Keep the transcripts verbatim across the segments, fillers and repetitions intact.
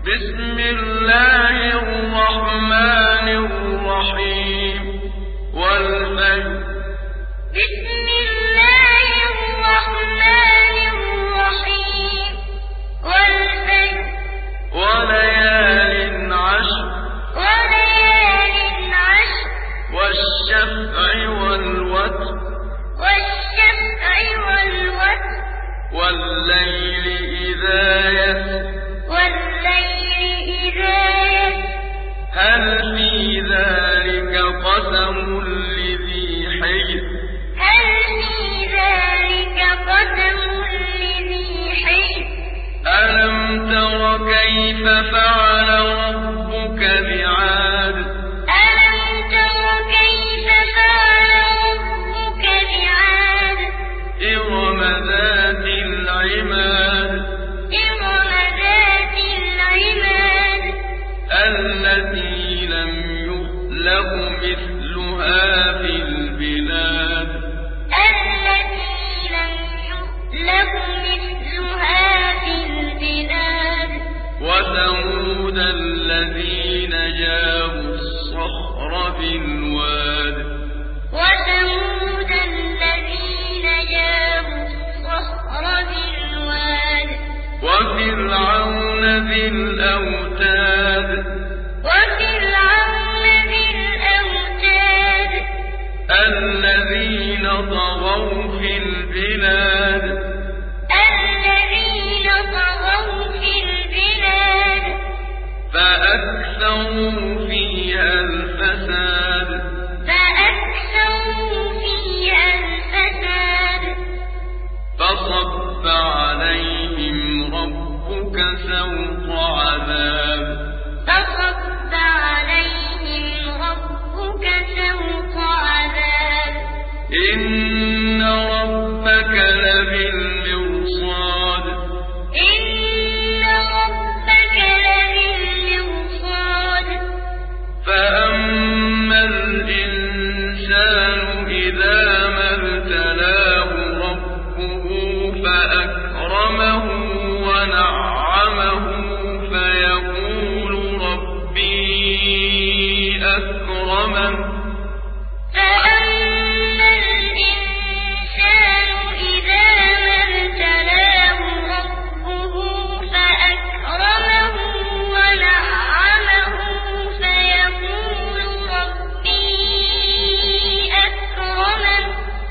بسم الله الرحمن الرحيم والفجر بسم الله الرحمن الرحيم والفجر وليال عشر وليال عشر والشفع والوتر والشفع والوتر والليل إذا يسر والليل إذا يسر هل في ذلك قسم لذي حجر هل في ذلك قسم لذي حجر ألم تر كيف فعل ربك بعاد ألم تر كيف فعل ربك بعاد إرم ذات العماد إرم ذات العماد التي لم يخلق مثلها في البلاد التي لم يخلق مثلها في البلاد وثمود الذين جابوا الصخر بالواد وثمود الذين جابوا الصخر بالواد وفرعون ذي الأوتاد وفرعون ذي الأوتاد الذين طغوا في البلاد الذين طغوا في البلاد فأكثروا فيها الفساد فأكثروا فيها الفساد فصب عليهم ربك سوط عذاب فصب عليهم ربك سوط عذاب إن ربك لبالمرصاد إن ربك لبالمرصاد فأما الإنسان إذا ما ابتلاه ربه فأكرمه ونعمه فيقول ربي أكرمن فأما الإنسان إذا ما ابتلاه ربه فأكرمه ونعمه فيقول ربي أكرمن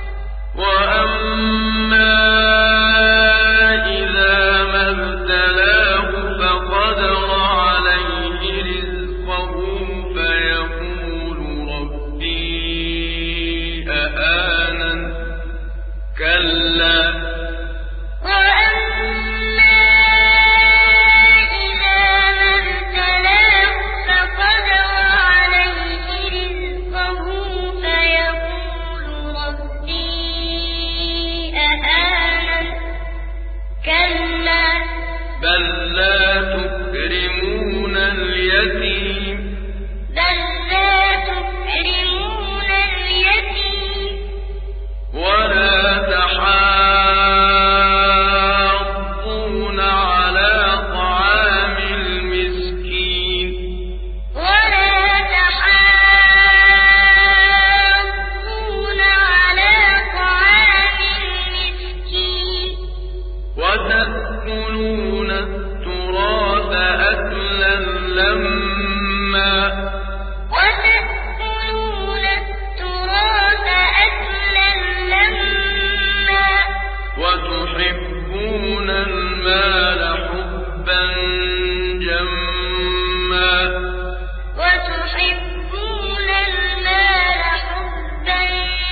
وأما إذا ما ابتلاه فقدر عليه رزقه فيقول ربي أهانن كلا وأما إذا ما ابتلاه فقدر عليه رزقه فيقول ربي أهانن كلا بل لا تكرمون اليتيم بل لا تكرمون اليتيم ولا تحاضون على طعام المسكين ولا تحاضون على طعام المسكين وتأكلون التراث أكلا لما وتأكلون التراث أكلا لما وتحبون المال حبا جما وتحبون المال حبا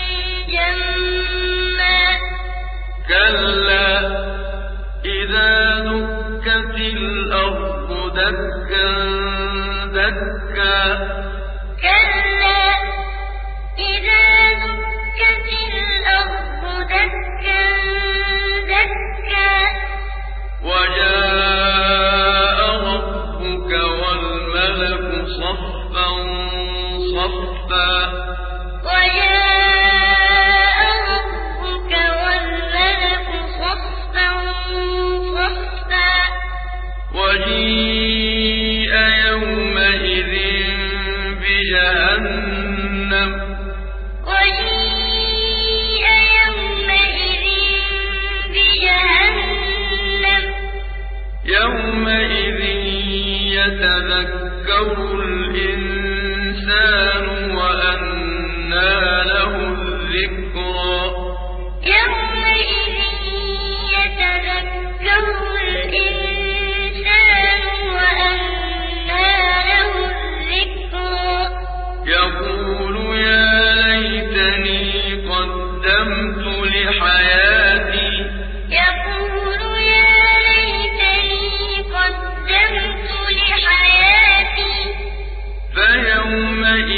جما كلا إذا دكت الأرض دكا دكا كلا إذا دكت الأرض دكا دكا وجاء ربك والملك صفا صفا وجاء ربك والملك صفا صفا وجيء الإنسان وأنى له الذكرى يومئذ يتذكر الإنسان وأنى له الذكرى يقول يا ليتني قدمت لحياتي يقول يا ليتني قدمت لحياتي فيومئذ